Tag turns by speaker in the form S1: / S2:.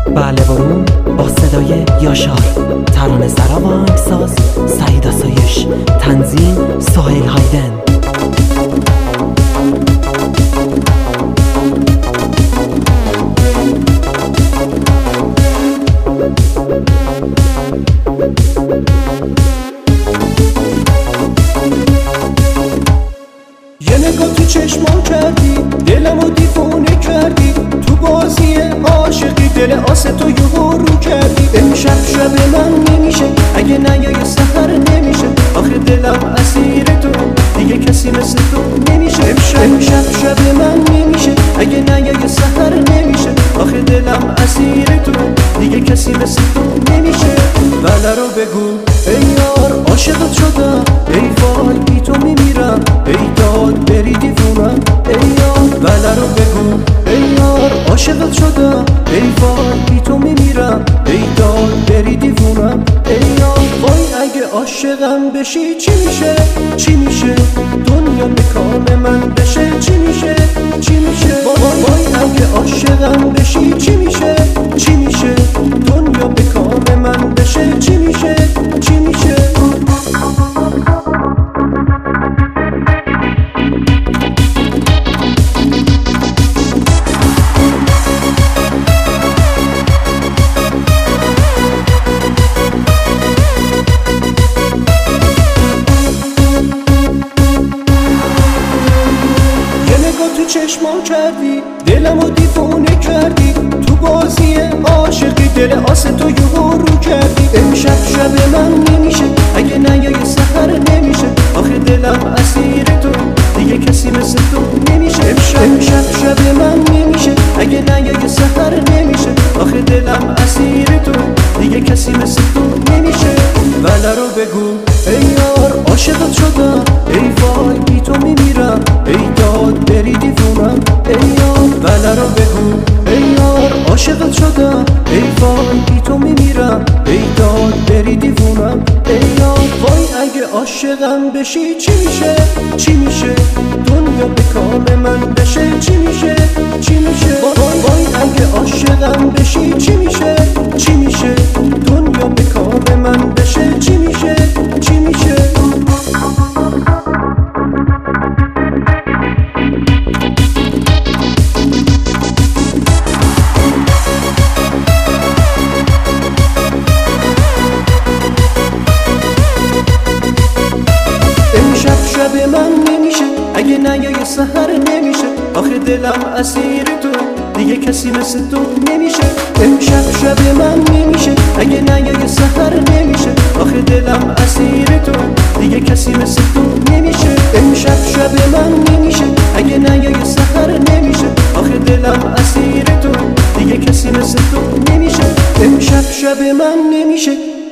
S1: بله برون با صدای یاشار، ترانه سرا و آهنگساز سعید آسایش، تنظیم سهیل هایدن.
S2: یه نگاه تو چشمام کردی، دلمو دیوونه کردی، تو بازی عاشقی دل آستو یهو رو کردی. امشب شب من نمیشه اگه نیای سحر نمیشه، آخه دلم اسیر تو دیگه کسی مثل تو نمیشه. امشب شب من نمیشه اگه نیای سحر نمیشه، آخه دلم اسیر تو دیگه کسی مثل تو نمیشه. بله رو بگو ای یار عاشقت شدم، ای وای بی تو میمیرم، ای داد بری دیوونم ای یار. بله رو بگو ای یار عاشقت شدم، ای وای بی تو میمیرم، ای داد بری دیوونم ای یار. وای اگه عاشقم بشی چی میشه چی میشه، دنیا به کام من بشه چی میشه چی میشه. وای اگه عاشقم بشی چی میشه چی میشه، دنیا به کام من بشه چی میشه چی میشه. چشمام کردی، دلمو دیوونه کردی، تو بازی عاشقی دل آستو یهو رو کردی. امشب شب من نمیشه اگه نیای سحر نمیشه، آخه دلم اسیر تو دیگه کسی مثل تو نمیشه. امشب شب من نمیشه اگه نیای سحر نمیشه، آخه دلم اسیر تو دیگه کسی مثل تو نمیشه. بله رو بگو ای یار عاشقت شدم، ای وای بی تو میمیرم، ای داد بری دیوونم ای یار. بله رو بگو ای یار عاشقت شدم، ای وای بی تو میمیرم، ای داد بری دیوونم ای یار. وای اگه عاشقم بشی چی میشه چی میشه، دنیا به کام من بشه چی میشه چی میشه. وای اگه عاشقم بشی چی میشه چی میشه، دنیا به کام من بشه چی میشه چی میشه. امشب شب من نمیشه اگه نیای سحر نمیشه، آخه دلم اسیر تو دیگه کسی مثل تو نمیشه. امشب شب من نمیشه اگه نیای سحر نمیشه، آخه دلم اسیر تو دیگه کسی مثل تو نمیشه. امشب شب من نمیشه اگه نیای سحر نمیشه، آخه دلم اسیر تو دیگه کسی مثل تو نمیشه. امشب شب من نمیشه